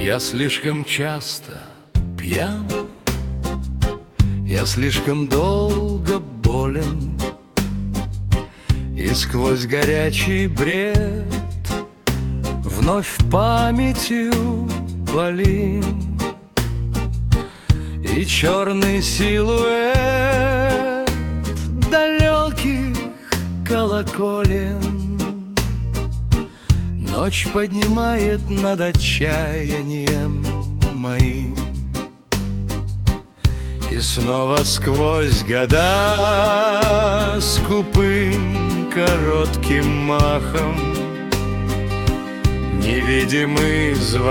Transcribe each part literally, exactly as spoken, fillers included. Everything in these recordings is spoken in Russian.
Я слишком часто пьян, я слишком долго болен, и сквозь горячий бред вновь памятью болим. И черный силуэт далеких колоколен ночь поднимает над отчаянием моим. И снова сквозь года скупым коротким махом невидимый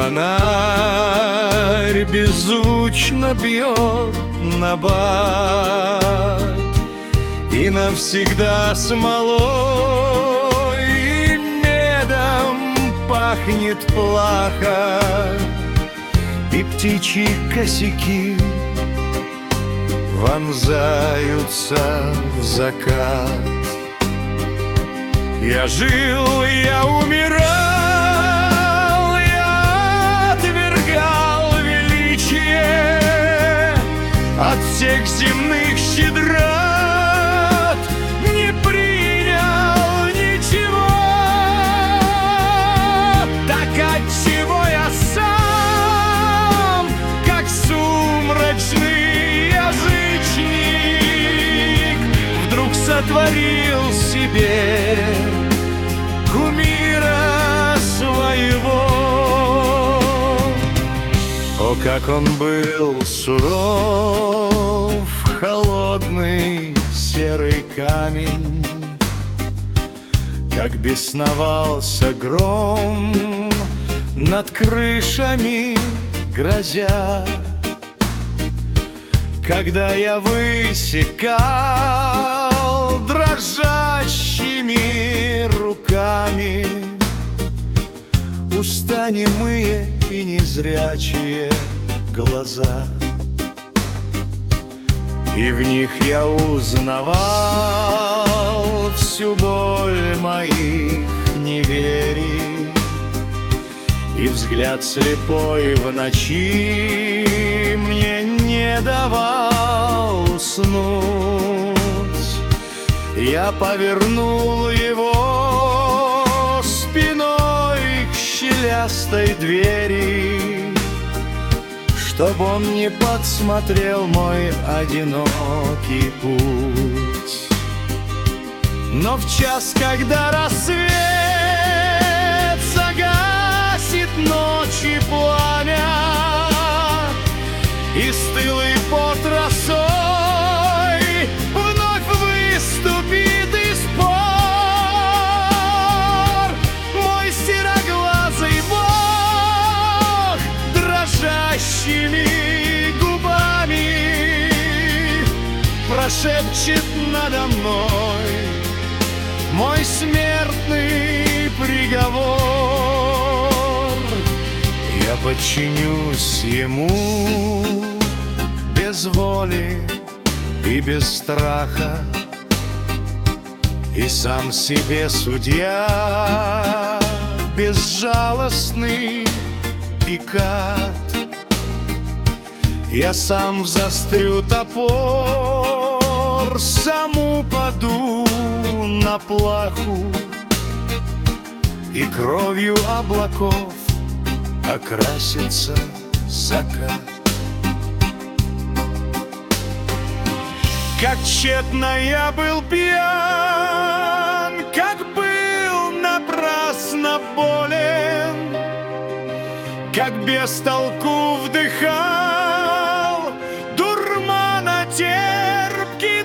звонарь беззвучно бьет набат, и навсегда смолой и медом пахнет плаха, и птичьи косяки вонзаются в закат. Я жил, я умирал, я отвергал величие от всех земных щедрот, не принял ничего. Так отчего я сам, как сумрачный язычник, вдруг сотворил себе кумира своего? О, как он был суров, холодный серый камень, как бесновался гром над крышами грозя, когда я высекал дрожащими руками уста немые и незрячие глаза. И в них я узнавал всю боль моих неверий, и взгляд слепой в ночи мне не давал уснуть. Я повернул его спиной к щелястой двери, чтоб он не подсмотрел мой одинокий путь. Но в час, когда рассвет загасит ночи пламя, и стылый пот росой вновь выступит из пор, мой сероглазый бог дрожащими губами прошепчет надо мной мой смертный приговор. Я подчинюсь ему без воли и без страха, и сам себе судья, безжалостный пикат. Я сам взострю топор, сам упаду на плаху, и кровью облаков окрасится закат. Как тщетно я был пьян, как был напрасно болен, как без толку вдыхал дурмана терпкий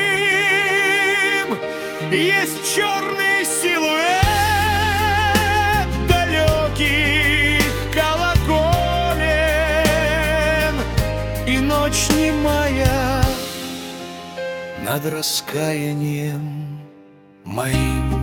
дым. Есть черный силуэт далеких колоколен, и ночь немая над раскаянием моим.